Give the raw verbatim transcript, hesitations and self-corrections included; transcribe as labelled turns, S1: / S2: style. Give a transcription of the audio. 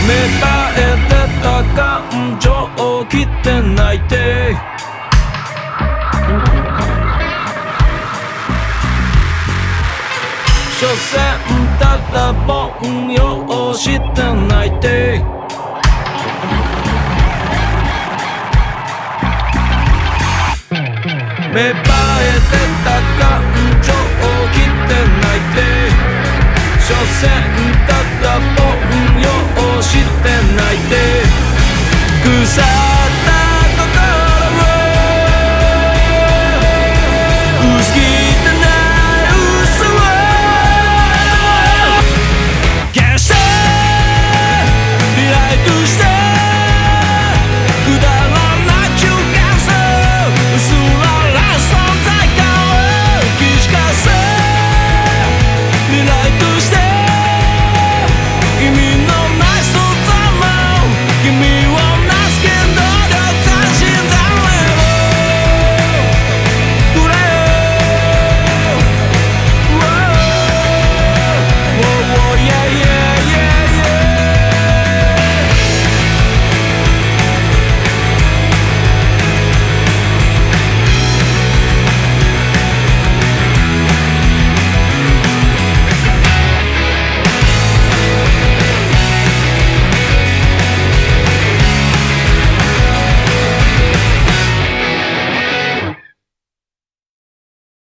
S1: 芽生えてた感情を切って泣いて所詮ただ凡庸して泣いて芽生えてた感情を切って泣いて所詮ただ凡庸して泣いて腐った心を薄汚い嘘を消してリライトしてくだらない中間層薄らら存在感を気づかせリライトして意味